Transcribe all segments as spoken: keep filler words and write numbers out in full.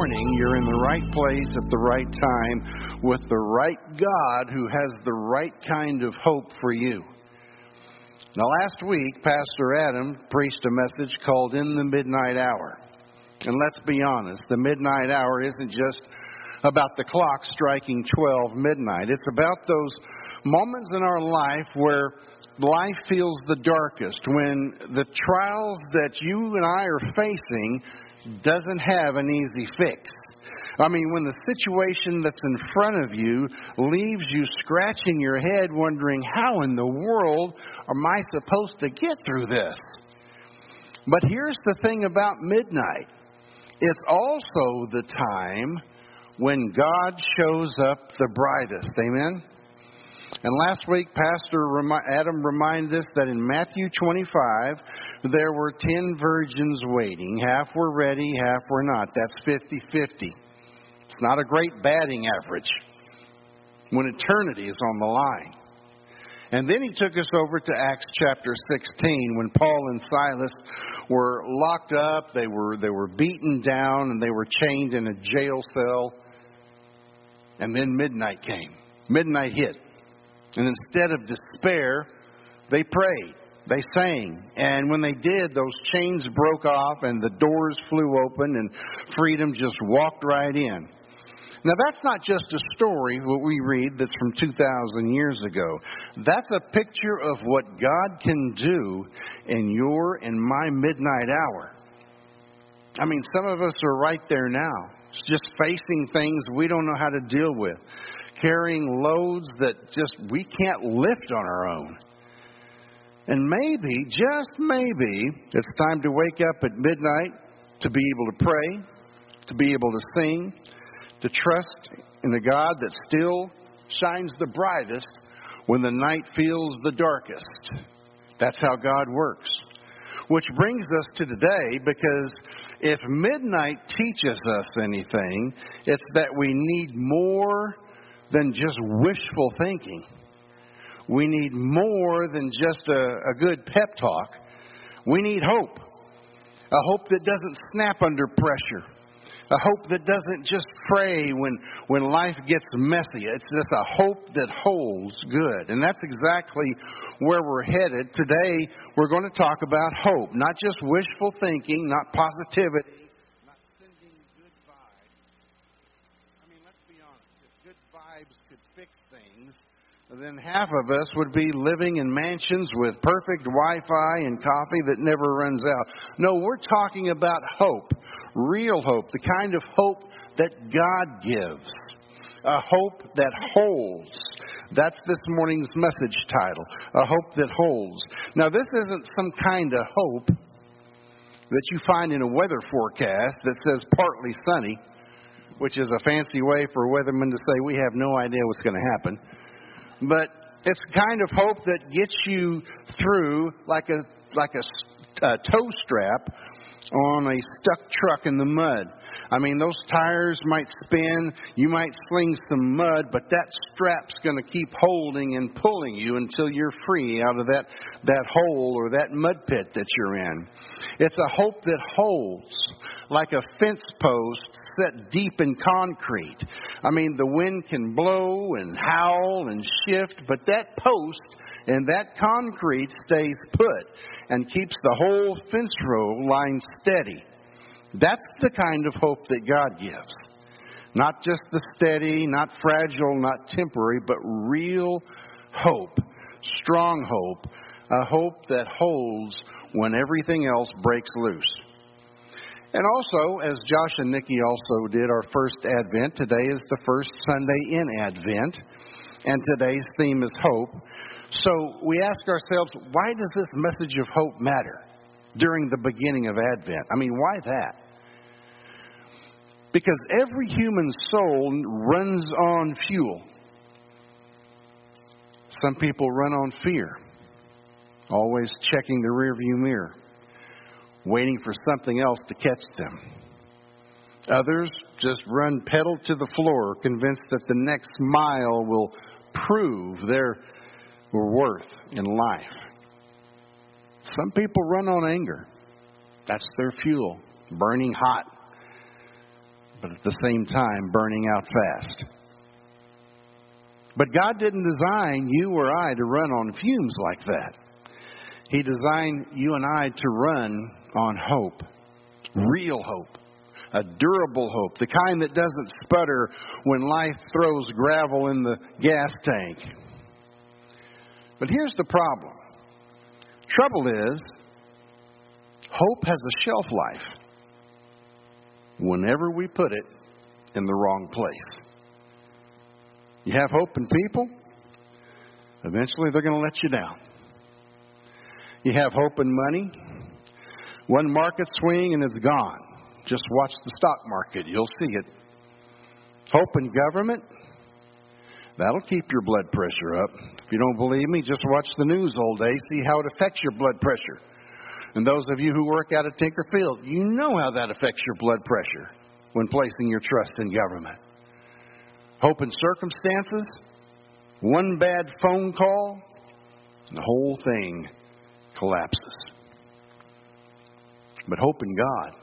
morning, you're in the right place at the right time with the right God who has the right kind of hope for you. Now, last week, Pastor Adam preached a message called In the Midnight Hour. And let's be honest, the midnight hour isn't just about the clock striking twelve midnight. It's about those moments in our life where life feels the darkest, when the trials that you and I are facing doesn't have an easy fix. I mean, when the situation that's in front of you leaves you scratching your head wondering, how in the world am I supposed to get through this? But here's the thing about midnight. It's also the time when God shows up the brightest. Amen? And last week, Pastor Adam reminded us that in Matthew twenty-five, there were ten virgins waiting. Half were ready, half were not. That's fifty-fifty. It's not a great batting average when eternity is on the line. And then he took us over to Acts chapter sixteen, when Paul and Silas were locked up, they were they were beaten down, and they were chained in a jail cell. And then midnight came. Midnight hit. And instead of despair, they prayed. They sang. And when they did, those chains broke off and the doors flew open and freedom just walked right in. Now, that's not just a story, what we read, that's from two thousand years ago. That's a picture of what God can do in your and my midnight hour. I mean, some of us are right there now, just facing things we don't know how to deal with, carrying loads that just we can't lift on our own. And maybe, just maybe, it's time to wake up at midnight to be able to pray, to be able to sing, to trust in a God that still shines the brightest when the night feels the darkest. That's how God works. Which brings us to today, because if midnight teaches us anything, it's that we need more than just wishful thinking. We need more than just a, a good pep talk. We need hope. A hope that doesn't snap under pressure. A hope that doesn't just fray when, when life gets messy. It's just a hope that holds good. And that's exactly where we're headed. Today, we're going to talk about hope. Not just wishful thinking, not positivity, not sending good vibes. I mean, let's be honest. If good vibes could fix things, then half of us would be living in mansions with perfect Wi-Fi and coffee that never runs out. No, we're talking about hope. Real hope, the kind of hope that God gives. A hope that holds. That's this morning's message title. A hope that holds. Now, this isn't some kind of hope that you find in a weather forecast that says partly sunny, which is a fancy way for weathermen to say we have no idea what's going to happen. But it's the kind of hope that gets you through like a like a, a toe strap on a stuck truck in the mud. I mean, those tires might spin, you might sling some mud, but that strap's going to keep holding and pulling you until you're free out of that, that hole or that mud pit that you're in. It's a hope that holds, like a fence post set deep in concrete. I mean, the wind can blow and howl and shift, but that post and that concrete stays put and keeps the whole fence row line steady. That's the kind of hope that God gives. Not just the steady, not fragile, not temporary, but real hope. Strong hope. A hope that holds when everything else breaks loose. And also, as Josh and Nikki also did our first Advent, today is the first Sunday in Advent. And today's theme is hope. So we ask ourselves, why does this message of hope matter during the beginning of Advent? I mean, why that? Because every human soul runs on fuel. Some people run on fear, always checking the rearview mirror, waiting for something else to catch them. Others just run pedal to the floor, convinced that the next mile will prove their worth in life. Some people run on anger. That's their fuel, burning hot. but at the same time burning out fast. But God didn't design you or I to run on fumes like that. He designed you and I to run on hope, real hope, a durable hope, the kind that doesn't sputter when life throws gravel in the gas tank. But here's the problem. Trouble is, hope has a shelf life whenever we put it in the wrong place. You have hope in people, eventually they're going to let you down. You have hope in money, one market swing and it's gone. Just watch the stock market, you'll see it. Hope in government, that'll keep your blood pressure up. If you don't believe me, just watch the news all day, see how it affects your blood pressure. And those of you who work out at Tinker Field, you know how that affects your blood pressure when placing your trust in government. Hope in circumstances, one bad phone call, and the whole thing collapses. But hope in God,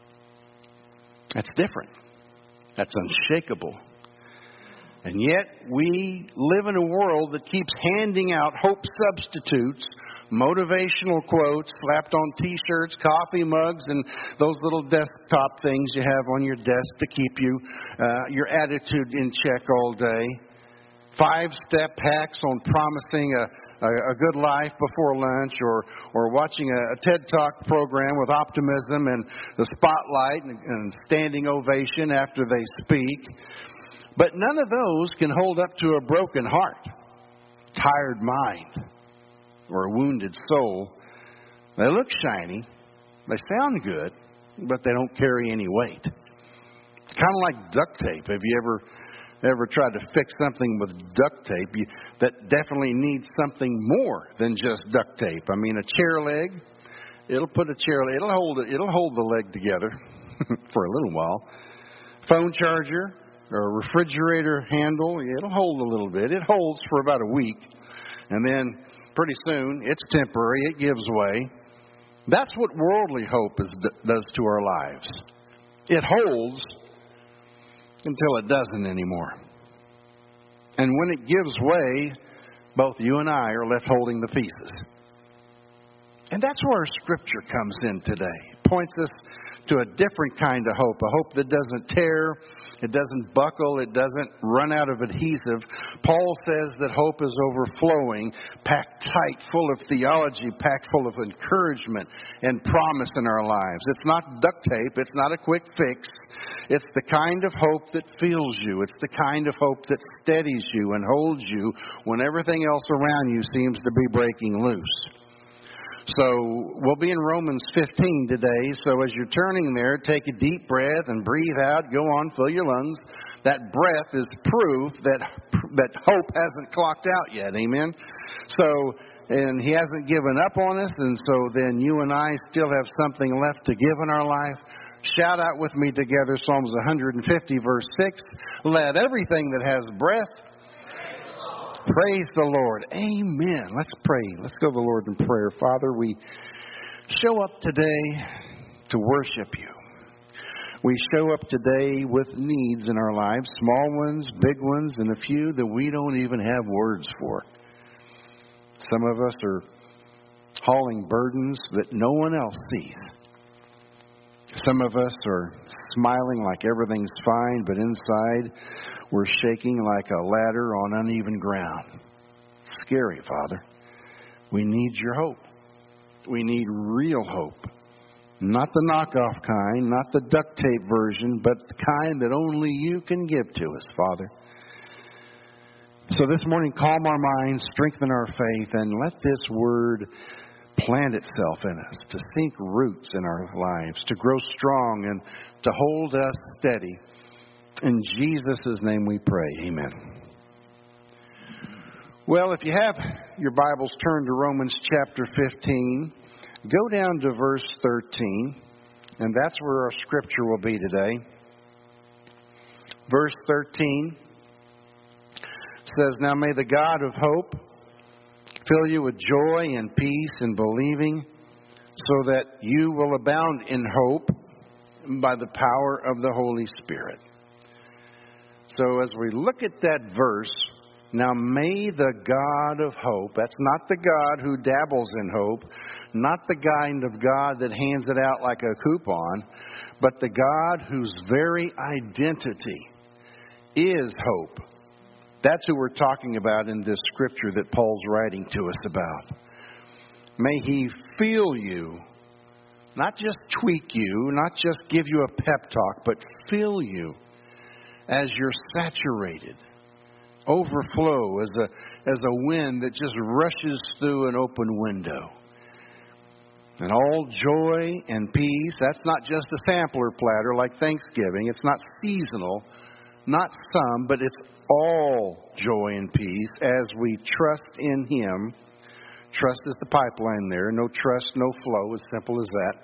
that's different. That's unshakable. And yet we live in a world that keeps handing out hope substitutes, motivational quotes slapped on T-shirts, coffee mugs, and those little desktop things you have on your desk to keep you uh, your attitude in check all day. Five-step hacks on promising a A, a good life before lunch, or or watching a, a TED Talk program with optimism and the spotlight and, and standing ovation after they speak. But none of those can hold up to a broken heart, tired mind, or a wounded soul. They look shiny, they sound good, but they don't carry any weight. It's kind of like duct tape. Have you ever ever tried to fix something with duct tape? You, that definitely needs something more than just duct tape. I mean, a chair leg, it'll put a chair, it'll hold it, it'll hold the leg together for a little while. Phone charger or a refrigerator handle, it'll hold a little bit. It holds for about a week, and then pretty soon it's temporary. It gives way. That's what worldly hope is, does to our lives. It holds until it doesn't anymore. And when it gives way, both you and I are left holding the pieces. And that's where our scripture comes in today. It points us to a different kind of hope, a hope that doesn't tear, it doesn't buckle, it doesn't run out of adhesive. Paul says that hope is overflowing, packed tight, full of theology, packed full of encouragement and promise in our lives. It's not duct tape, it's not a quick fix. It's the kind of hope that fills you. It's the kind of hope that steadies you and holds you when everything else around you seems to be breaking loose. So we'll be in Romans fifteen today. So as you're turning there, take a deep breath and breathe out. Go on, fill your lungs. That breath is proof that that hope hasn't clocked out yet. Amen. So, and He hasn't given up on us. And so then you and I still have something left to give in our life. Shout out with me together Psalms one fifty, verse six. Let everything that has breath praise the Lord. Amen. Let's pray. Let's go to the Lord in prayer. Father, we show up today to worship You. We show up today with needs in our lives, small ones, big ones, and a few that we don't even have words for. Some of us are hauling burdens that no one else sees. Some of us are smiling like everything's fine, but inside we're shaking like a ladder on uneven ground. Scary, Father. We need Your hope. We need real hope. Not the knockoff kind, not the duct tape version, but the kind that only You can give to us, Father. So this morning, calm our minds, strengthen our faith, and let this word plant itself in us, to sink roots in our lives, to grow strong and to hold us steady. In Jesus' name we pray. Amen. Well, if you have your Bibles, turn to Romans chapter fifteen. Go down to verse thirteen, and that's where our scripture will be today. Verse thirteen says, "Now may the God of hope fill you with joy and peace in believing, so that you will abound in hope by the power of the Holy Spirit. So as we look at that verse, now may the God of hope, that's not the God who dabbles in hope, not the kind of God that hands it out like a coupon, but the God whose very identity is hope. That's who we're talking about in this scripture that Paul's writing to us about. May He fill you, not just tweak you, not just give you a pep talk, but fill you as you're saturated, overflow as a as a wind that just rushes through an open window. And all joy and peace, that's not just a sampler platter like Thanksgiving. It's not seasonal, not some, but it's all joy and peace as we trust in Him. Trust is the pipeline there. No trust, no flow, as simple as that.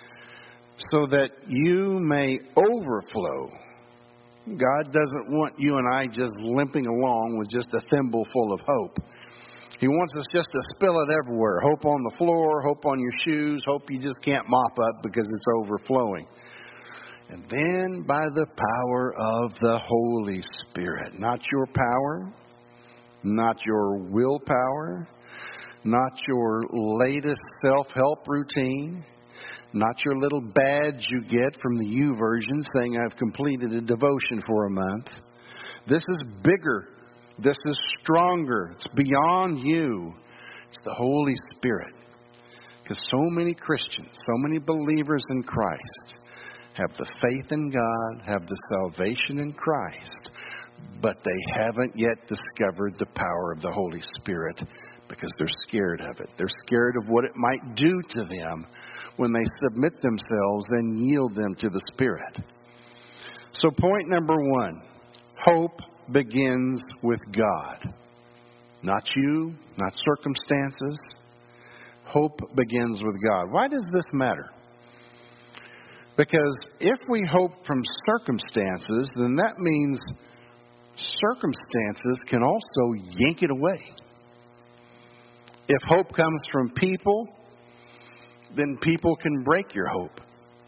So that you may overflow. God doesn't want you and I just limping along with just a thimble full of hope. He wants us just to spill it everywhere. Hope on the floor, hope on your shoes, hope you just can't mop up because it's overflowing. And then by the power of the Holy Spirit, not your power, not your willpower, not your latest self-help routine, not your little badge you get from the U version saying I've completed a devotion for a month. This is bigger. This is stronger. It's beyond you. It's the Holy Spirit. Because so many Christians, so many believers in Christ have the faith in God, have the salvation in Christ, but they haven't yet discovered the power of the Holy Spirit because they're scared of it. They're scared of what it might do to them when they submit themselves and yield them to the Spirit. So point number one, hope begins with God. Not you, not circumstances. Hope begins with God. Why does this matter? Because if we hope from circumstances, then that means circumstances can also yank it away. If hope comes from people, then people can break your hope.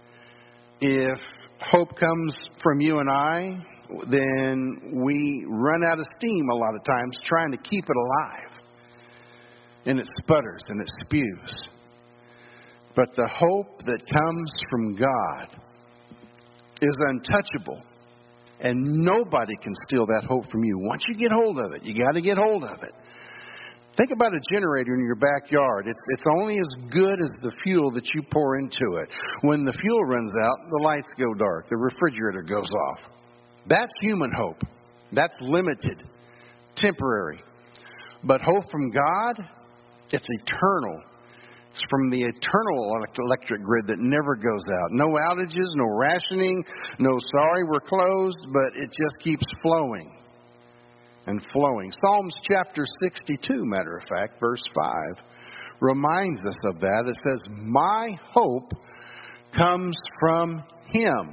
If hope comes from you and I, then we run out of steam a lot of times trying to keep it alive. And it sputters and it spews. But the hope that comes from God is untouchable. And nobody can steal that hope from you. Once you get hold of it, you got to get hold of it. Think about a generator in your backyard. It's it's only as good as the fuel that you pour into it. When the fuel runs out, the lights go dark. The refrigerator goes off. That's human hope. That's limited, temporary. But hope from God, it's eternal. It's from the eternal electric grid that never goes out. No outages, no rationing, no sorry, we're closed, but it just keeps flowing and flowing. Psalms chapter sixty-two, matter of fact, verse five, reminds us of that. It says, my hope comes from Him.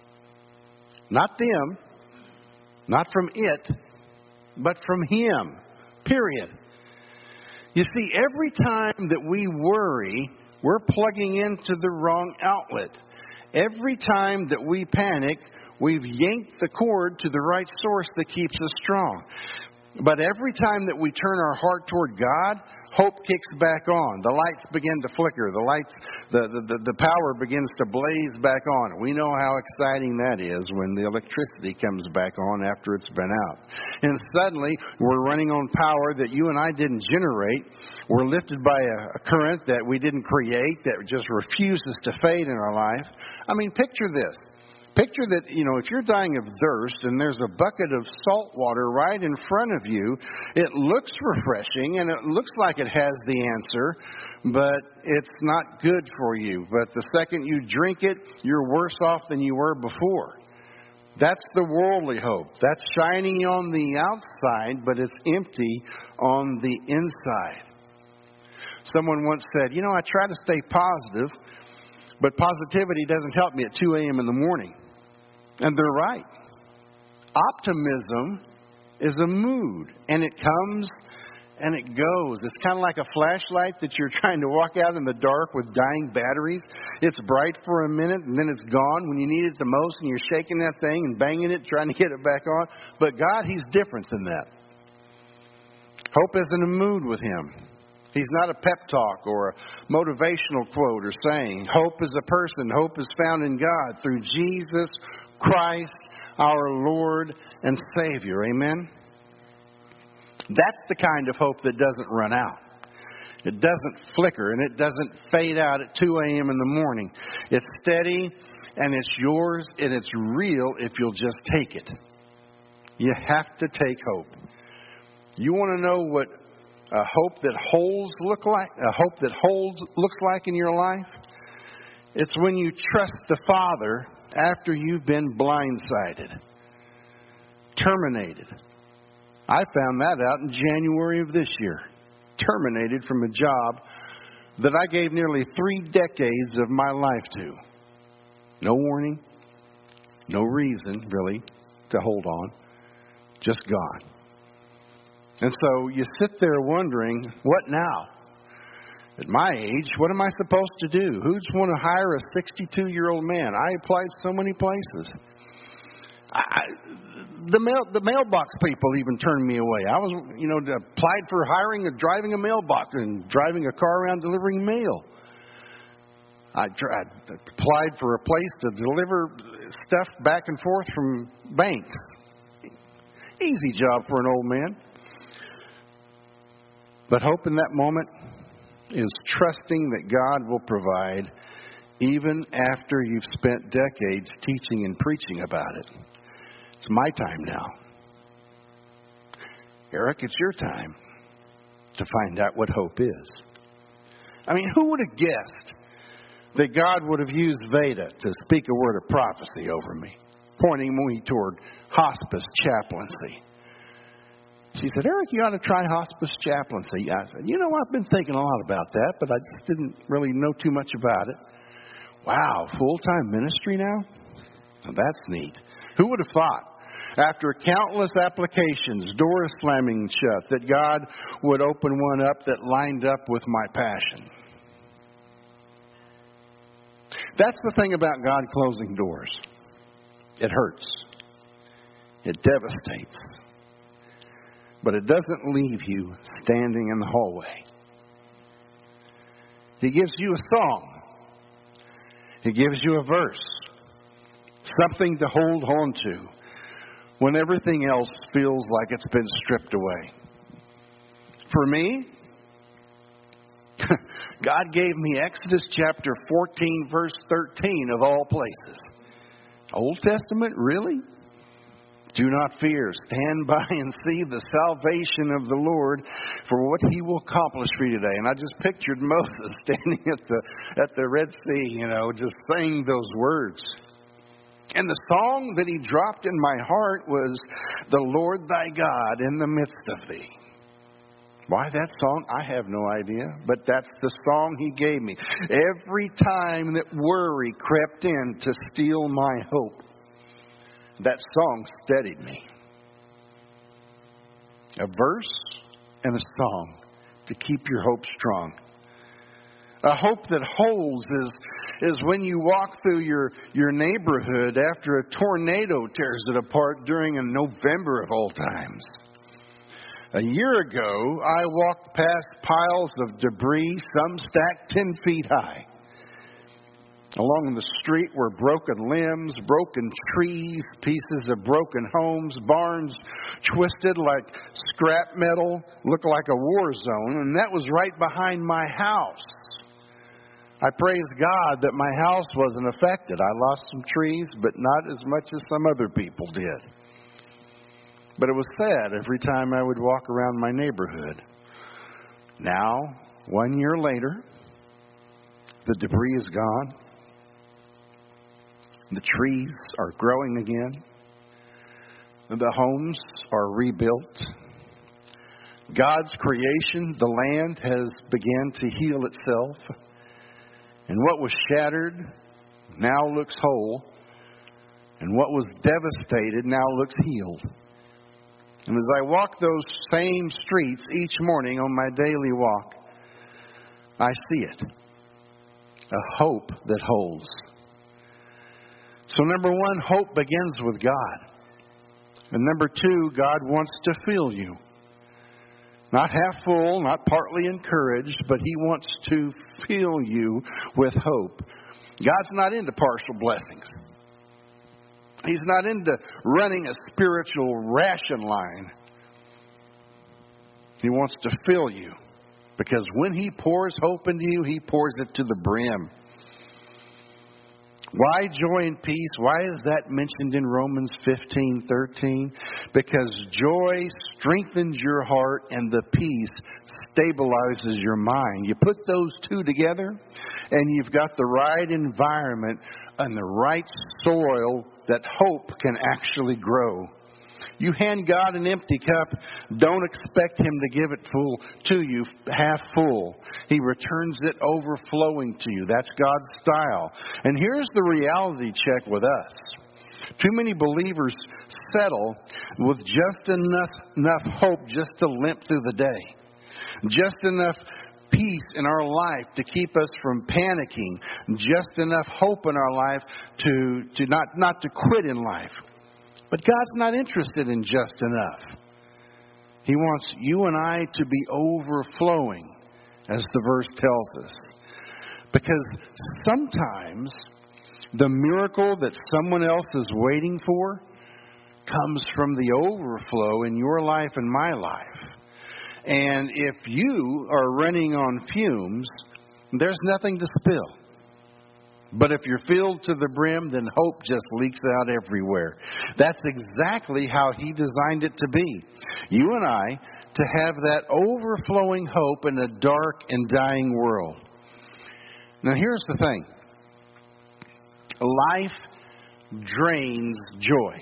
Not them, not from it, but from Him. Period. You see, every time that we worry, we're plugging into the wrong outlet. Every time that we panic, we've yanked the cord to the right source that keeps us strong. But every time that we turn our heart toward God, hope kicks back on. The lights begin to flicker. The lights, the, the, the power begins to blaze back on. We know how exciting that is when the electricity comes back on after it's been out. And suddenly, we're running on power that you and I didn't generate. We're lifted by a, a current that we didn't create, that just refuses to fade in our life. I mean, picture this. Picture that, you know, if you're dying of thirst and there's a bucket of salt water right in front of you, it looks refreshing and it looks like it has the answer, but it's not good for you. But the second you drink it, you're worse off than you were before. That's the worldly hope. That's shining on the outside, but it's empty on the inside. Someone once said, you know, I try to stay positive, but positivity doesn't help me at two a.m. in the morning. And they're right. Optimism is a mood, and it comes and it goes. It's kind of like a flashlight that you're trying to walk out in the dark with dying batteries. It's bright for a minute, and then it's gone when you need it the most, and you're shaking that thing and banging it, trying to get it back on. But God, He's different than that. Hope isn't a mood with Him. He's not a pep talk or a motivational quote or saying. Hope is a person. Hope is found in God through Jesus Christ, our Lord and Savior. Amen? That's the kind of hope that doesn't run out. It doesn't flicker and it doesn't fade out at two a.m. in the morning. It's steady and it's yours and it's real if you'll just take it. You have to take hope. You want to know what a hope that holds look like? A hope that holds looks like in your life? It's when you trust the Father after you've been blindsided, terminated. I found that out in January of this year. Terminated from a job that I gave nearly three decades of my life to. No warning, no reason, really, to hold on. Just gone. And so you sit there wondering, what now? At my age, what am I supposed to do? Who's want to hire a sixty-two-year-old man? I applied so many places. I, the mail, the mailbox people even turned me away. I was, you know, applied for hiring, a, driving a mailbox and driving a car around delivering mail. I tried, applied for a place to deliver stuff back and forth from banks. Easy job for an old man. But hope in that moment is trusting that God will provide even after you've spent decades teaching and preaching about it. It's my time now. Eric, it's your time to find out what hope is. I mean, who would have guessed that God would have used Veda to speak a word of prophecy over me, pointing me toward hospice chaplaincy? She said, Eric, you ought to try hospice chaplaincy. I said, you know, I've been thinking a lot about that, but I just didn't really know too much about it. Wow, full-time ministry now? Now that's neat. Who would have thought, after countless applications, doors slamming shut, that God would open one up that lined up with my passion? That's the thing about God closing doors. It hurts. It devastates. But it doesn't leave you standing in the hallway. He gives you a song. He gives you a verse. Something to hold on to when everything else feels like it's been stripped away. For me, God gave me Exodus chapter fourteen, verse thirteen of all places. Old Testament, really? Do not fear. Stand by and see the salvation of the Lord for what He will accomplish for you today. And I just pictured Moses standing at the at the Red Sea, you know, just saying those words. And the song that He dropped in my heart was, "The Lord thy God in the midst of thee." Why that song? I have no idea. But that's the song He gave me. Every time that worry crept in to steal my hope, that song steadied me. A verse and a song to keep your hope strong. A hope that holds is, is when you walk through your, your neighborhood after a tornado tears it apart during a November of all times. A year ago, I walked past piles of debris, some stacked ten feet high. Along the street were broken limbs, broken trees, pieces of broken homes, barns twisted like scrap metal, looked like a war zone, and that was right behind my house. I praise God that my house wasn't affected. I lost some trees, but not as much as some other people did. But it was sad every time I would walk around my neighborhood. Now, one year later, the debris is gone. The trees are growing again. The homes are rebuilt. God's creation, the land, has begun to heal itself. And what was shattered now looks whole. And what was devastated now looks healed. And as I walk those same streets each morning on my daily walk, I see it. A hope that holds. So number one, hope begins with God. And number two, God wants to fill you. Not half full, not partly encouraged, but He wants to fill you with hope. God's not into partial blessings. He's not into running a spiritual ration line. He wants to fill you. Because when He pours hope into you, He pours it to the brim. Why joy and peace? Why is that mentioned in Romans fifteen thirteen? Because joy strengthens your heart and the peace stabilizes your mind. You put those two together and you've got the right environment and the right soil that hope can actually grow. You hand God an empty cup, don't expect Him to give it full to you, half full. He returns it overflowing to you. That's God's style. And here's the reality check with us. Too many believers settle with just enough, enough hope just to limp through the day. Just enough peace in our life to keep us from panicking. Just enough hope in our life to, to not, not to quit in life. But God's not interested in just enough. He wants you and I to be overflowing, as the verse tells us. Because sometimes the miracle that someone else is waiting for comes from the overflow in your life and my life. And if you are running on fumes, there's nothing to spill. But if you're filled to the brim, then hope just leaks out everywhere. That's exactly how He designed it to be. You and I to have that overflowing hope in a dark and dying world. Now here's the thing. Life drains joy.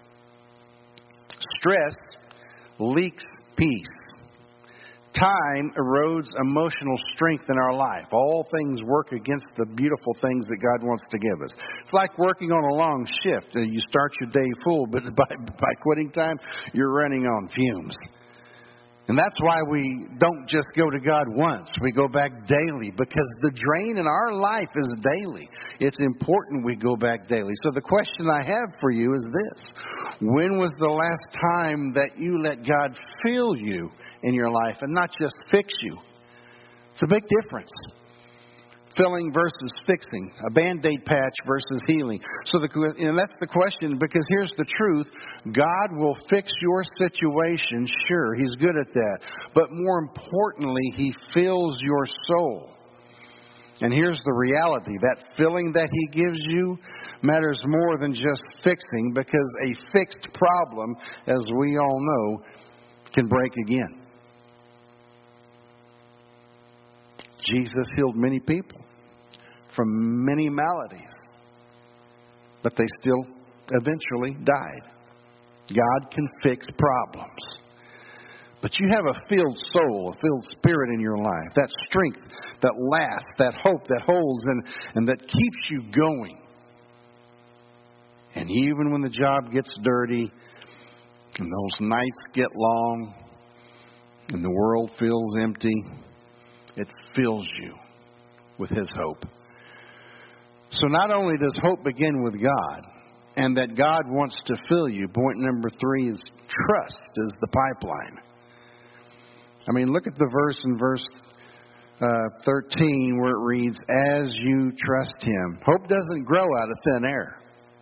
Stress leaks peace. Time erodes emotional strength in our life. All things work against the beautiful things that God wants to give us. It's like working on a long shift. You start your day full, but by, by quitting time, you're running on fumes. And that's why we don't just go to God once. We go back daily because the drain in our life is daily. It's important we go back daily. So the question I have for you is this. When was the last time that you let God fill you in your life and not just fix you? It's a big difference. Filling versus fixing. A Band-Aid patch versus healing. So the, and that's the question, because here's the truth. God will fix your situation. Sure, He's good at that. But more importantly, He fills your soul. And here's the reality. That filling that He gives you matters more than just fixing, because a fixed problem, as we all know, can break again. Jesus healed many people from many maladies, but they still eventually died. God can fix problems. But you have a filled soul, a filled spirit in your life. That strength that lasts, that hope that holds, and, and that keeps you going. And even when the job gets dirty, and those nights get long, and the world feels empty, it fills you with His hope. So not only does hope begin with God, and that God wants to fill you, point number three is trust is the pipeline. I mean, look at the verse in verse uh, thirteen where it reads, as you trust Him. Hope doesn't grow out of thin air.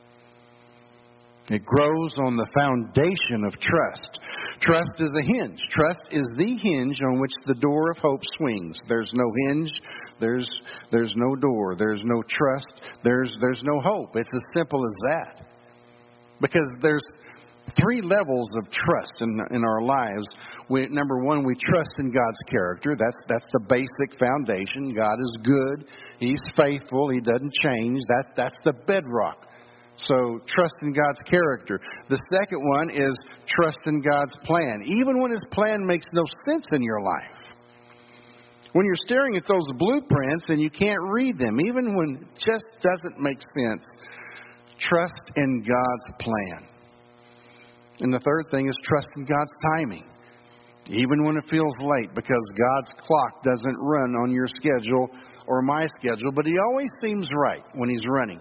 It grows on the foundation of trust. Trust is a hinge. Trust is the hinge on which the door of hope swings. There's no hinge. There's there's no door. There's no trust. There's there's no hope. It's as simple as that. Because there's three levels of trust in in our lives. We, number one, we trust in God's character. That's that's the basic foundation. God is good. He's faithful. He doesn't change. That's that's the bedrock. So trust in God's character. The second one is trust in God's plan. Even when His plan makes no sense in your life. When you're staring at those blueprints and you can't read them, even when it just doesn't make sense, trust in God's plan. And the third thing is trusting God's timing, even when it feels late, because God's clock doesn't run on your schedule or my schedule, but He always seems right when He's running.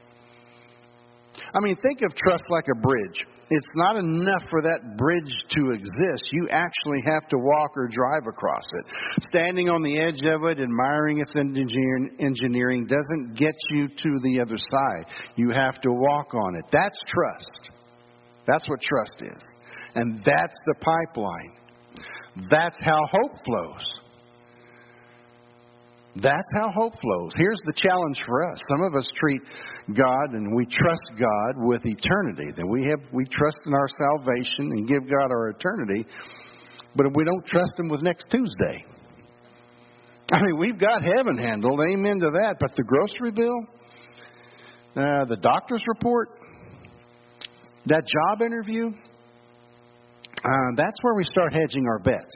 I mean, think of trust like a bridge. It's not enough for that bridge to exist. You actually have to walk or drive across it. Standing on the edge of it, admiring its engineering, doesn't get you to the other side. You have to walk on it. That's trust. That's what trust is. And that's the pipeline. That's how hope flows. That's how hope flows. Here's the challenge for us. Some of us treat God and we trust God with eternity. That we have we trust in our salvation and give God our eternity, but we don't trust Him with next Tuesday. I mean, we've got heaven handled, amen to that, but the grocery bill, uh, the doctor's report, that job interview, uh, that's where we start hedging our bets.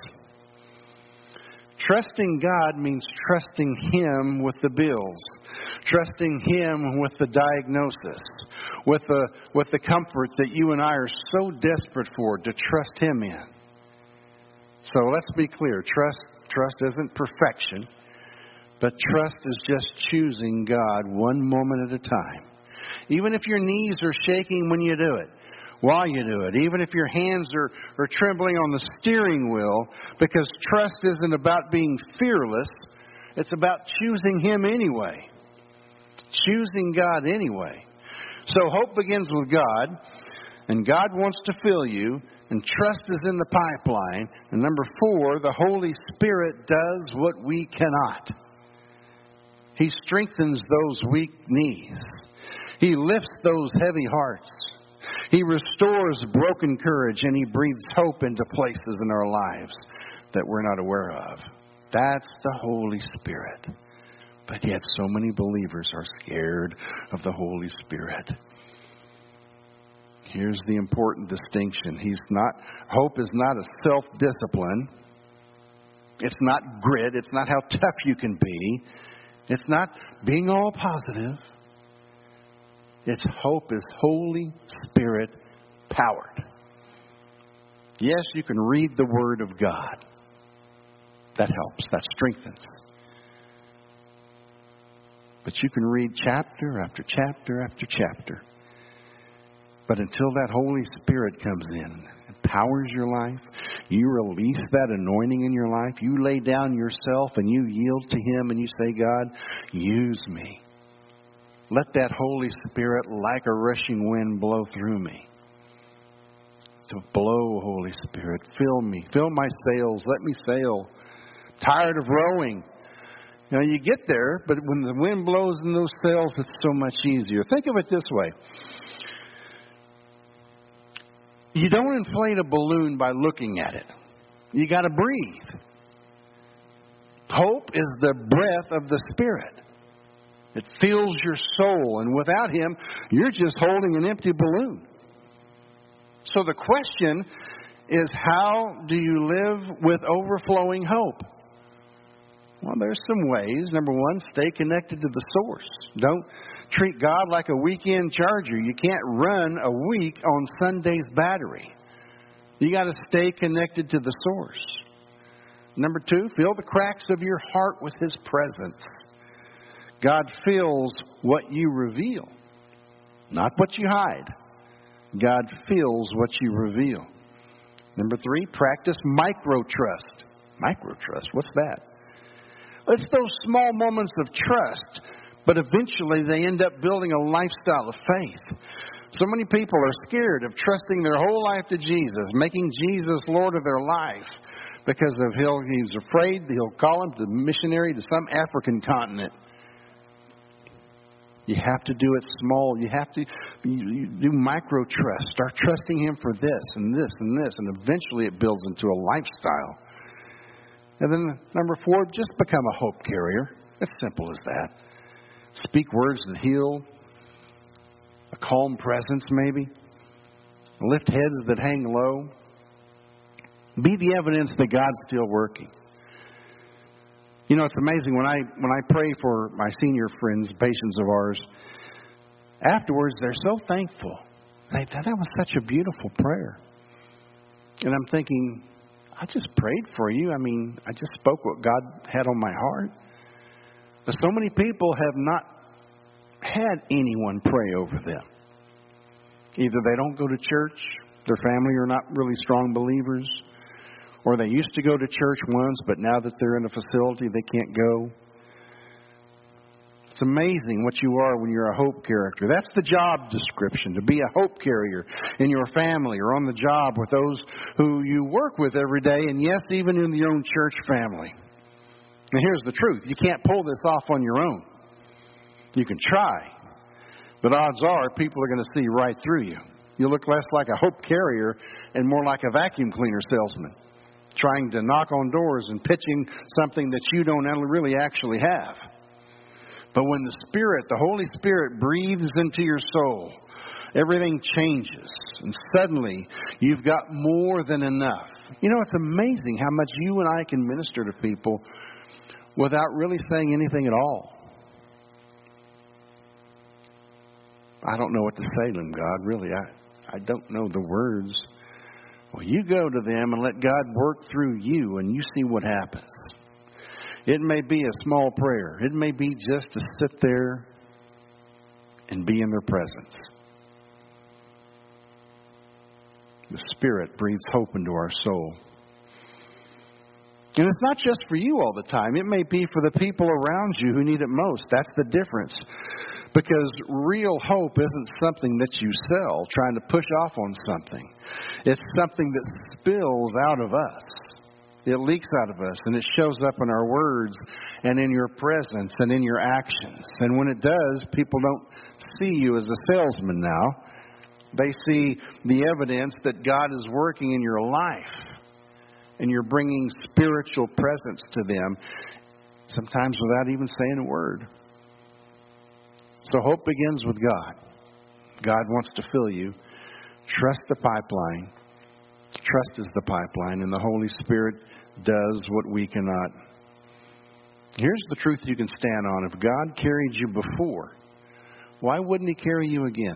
Trusting God means trusting Him with the bills, trusting Him with the diagnosis, with the with the comfort that you and I are so desperate for to trust Him in. So let's be clear. Trust trust isn't perfection, but trust is just choosing God one moment at a time. Even if your knees are shaking when you do it, while you do it, even if your hands are, are trembling on the steering wheel, because trust isn't about being fearless, it's about choosing Him anyway. Choosing God anyway. So hope begins with God, and God wants to fill you, and trust is in the pipeline. And number four, the Holy Spirit does what we cannot. He strengthens those weak knees. He lifts those heavy hearts. He restores broken courage, and He breathes hope into places in our lives that we're not aware of. That's the Holy Spirit. But yet so many believers are scared of the Holy Spirit. Here's the important distinction. He's not, hope is not a self-discipline. It's not grit. It's not how tough you can be. It's not being all positive. Its hope is Holy Spirit powered. Yes, you can read the Word of God. That helps. That strengthens. But you can read chapter after chapter after chapter. But until that Holy Spirit comes in and powers your life, you release that anointing in your life, you lay down yourself and you yield to Him and you say, God, use me. Let that Holy Spirit, like a rushing wind, blow through me. To blow, Holy Spirit, fill me. Fill my sails. Let me sail. Tired of rowing. You know, you get there, but when the wind blows in those sails, it's so much easier. Think of it this way. You don't inflate a balloon by looking at it. You got to breathe. Hope is the breath of the Spirit. It fills your soul, and without Him, you're just holding an empty balloon. So the question is, how do you live with overflowing hope? Well, there's some ways. Number one, stay connected to the source. Don't treat God like a weekend charger. You can't run a week on Sunday's battery. You got to stay connected to the source. Number two, fill the cracks of your heart with His presence. God fills what you reveal, not what you hide. God fills what you reveal. Number three, practice micro-trust. Micro-trust, what's that? It's those small moments of trust, but eventually they end up building a lifestyle of faith. So many people are scared of trusting their whole life to Jesus, making Jesus Lord of their life, because of he'll, he's afraid he'll call him to missionary to some African continent. You have to do it small. You have to you, you do micro trust. Start trusting Him for this and this and this, and eventually it builds into a lifestyle. And then number four, just become a hope carrier. It's simple as that. Speak words that heal. A calm presence, maybe. Lift heads that hang low. Be the evidence that God's still working. You know, it's amazing when I when I pray for my senior friends, patients of ours, afterwards they're so thankful. They, that was such a beautiful prayer. And I'm thinking, I just prayed for you. I mean, I just spoke what God had on my heart. But so many people have not had anyone pray over them. Either they don't go to church, their family are not really strong believers, or they used to go to church once, but now that they're in a facility, they can't go. It's amazing what you are when you're a hope character. That's the job description, to be a hope carrier in your family or on the job with those who you work with every day, and yes, even in your own church family. And here's the truth. You can't pull this off on your own. You can try, but odds are people are going to see right through you. You look less like a hope carrier and more like a vacuum cleaner salesman, trying to knock on doors and pitching something that you don't really actually have. But when the Spirit, the Holy Spirit, breathes into your soul, everything changes. And suddenly, you've got more than enough. You know, it's amazing how much you and I can minister to people without really saying anything at all. I don't know what to say to them, God, really. I, I don't know the words. Well, you go to them and let God work through you, and you see what happens. It may be a small prayer. It may be just to sit there and be in their presence. The Spirit breathes hope into our soul. And it's not just for you all the time. It may be for the people around you who need it most. That's the difference. Because real hope isn't something that you sell, trying to push off on something. It's something that spills out of us. It leaks out of us, and it shows up in our words and in your presence and in your actions. And when it does, people don't see you as a salesman now. They see the evidence that God is working in your life, and you're bringing spiritual presence to them, sometimes without even saying a word. So hope begins with God. God wants to fill you. Trust the pipeline. Trust is the pipeline, and the Holy Spirit does what we cannot. Here's the truth you can stand on. If God carried you before, why wouldn't He carry you again?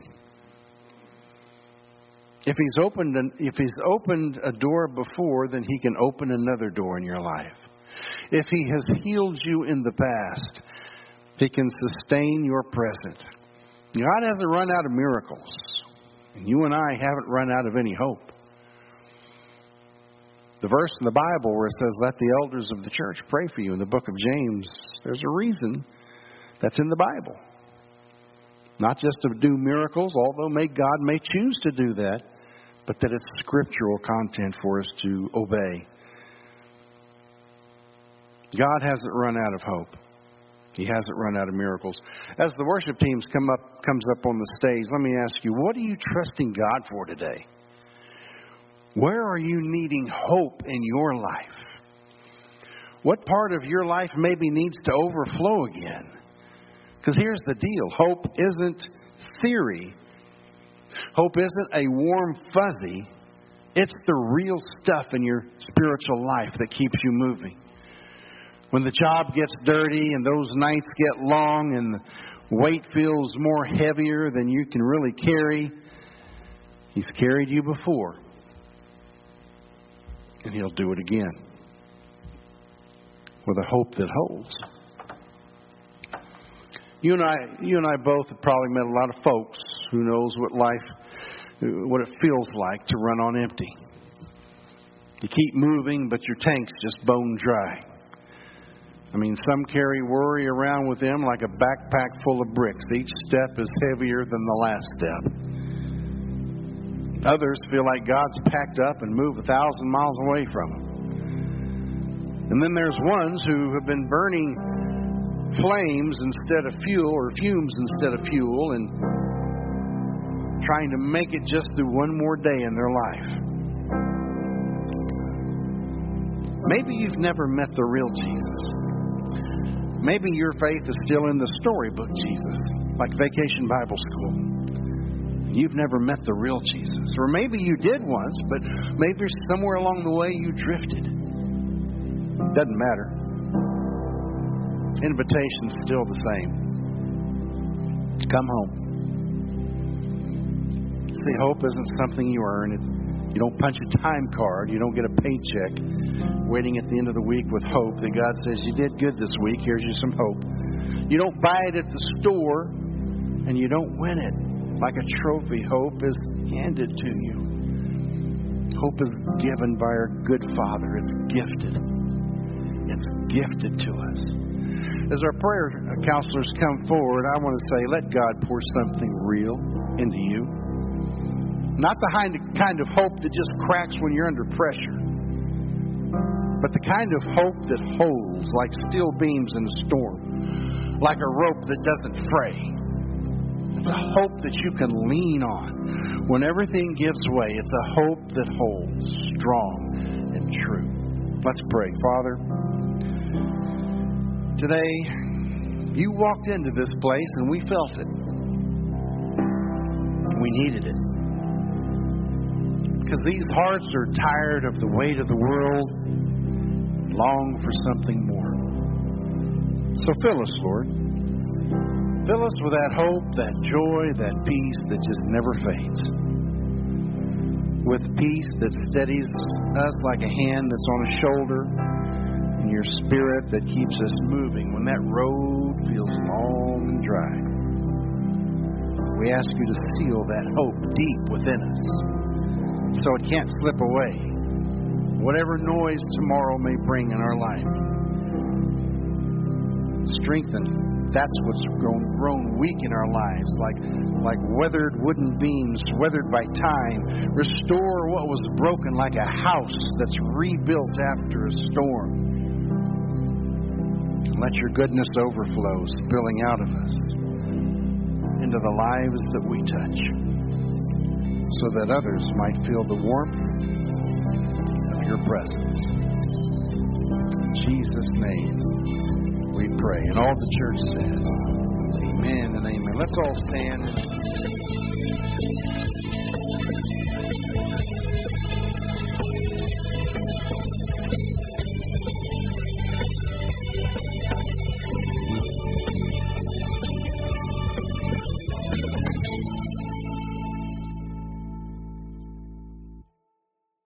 If He's opened an, if He's opened a door before, then He can open another door in your life. If He has healed you in the past, He can sustain your present. God hasn't run out of miracles, and you and I haven't run out of any hope. The verse in the Bible where it says, let the elders of the church pray for you in the book of James, there's a reason that's in the Bible. Not just to do miracles, although may God may choose to do that, but that it's scriptural content for us to obey. God hasn't run out of hope. He hasn't run out of miracles. As the worship teams come up, comes up on the stage, let me ask you, what are you trusting God for today? Where are you needing hope in your life? What part of your life maybe needs to overflow again? Because here's the deal. Hope isn't theory. Hope isn't a warm fuzzy. It's the real stuff in your spiritual life that keeps you moving. When the job gets dirty and those nights get long and the weight feels more heavier than you can really carry, He's carried you before. And He'll do it again with a hope that holds. You and I, you and I both have probably met a lot of folks who knows what life, what it feels like to run on empty. You keep moving, but your tank's just bone dry. I mean, some carry worry around with them like a backpack full of bricks. Each step is heavier than the last step. Others feel like God's packed up and moved a thousand miles away from them. And then there's ones who have been burning flames instead of fuel, or fumes instead of fuel, and trying to make it just through one more day in their life. Maybe you've never met the real Jesus. Maybe your faith is still in the storybook Jesus, like Vacation Bible School. You've never met the real Jesus. Or maybe you did once, but maybe somewhere along the way you drifted. Doesn't matter. Invitation's still the same. Come home. See, hope isn't something you earn. It, you don't punch a time card. You don't get a paycheck waiting at the end of the week with hope that God says, you did good this week. Here's you some hope. You don't buy it at the store, and you don't win it. Like a trophy, hope is handed to you. Hope is given by our good Father. It's gifted. It's gifted to us. As our prayer counselors come forward, I want to say, let God pour something real into you. Not the kind of, kind of hope that just cracks when you're under pressure, but the kind of hope that holds like steel beams in a storm, like a rope that doesn't fray. It's a hope that you can lean on when everything gives way. It's a hope that holds strong and true. Let's pray. Father, today you walked into this place and we felt it. We needed it. Because these hearts are tired of the weight of the world and long for something more. So fill us, Lord. Fill us with that hope, that joy, that peace that just never fades. With peace that steadies us like a hand that's on a shoulder, and your spirit that keeps us moving when that road feels long and dry. We ask you to seal that hope deep within us so it can't slip away, whatever noise tomorrow may bring in our life. Strengthen. That's what's grown, grown weak in our lives, like, like weathered wooden beams, weathered by time. Restore what was broken like a house that's rebuilt after a storm. And let your goodness overflow, spilling out of us into the lives that we touch, so that others might feel the warmth of your presence. In Jesus' name we pray. And all the church said, amen and amen. Let's all stand.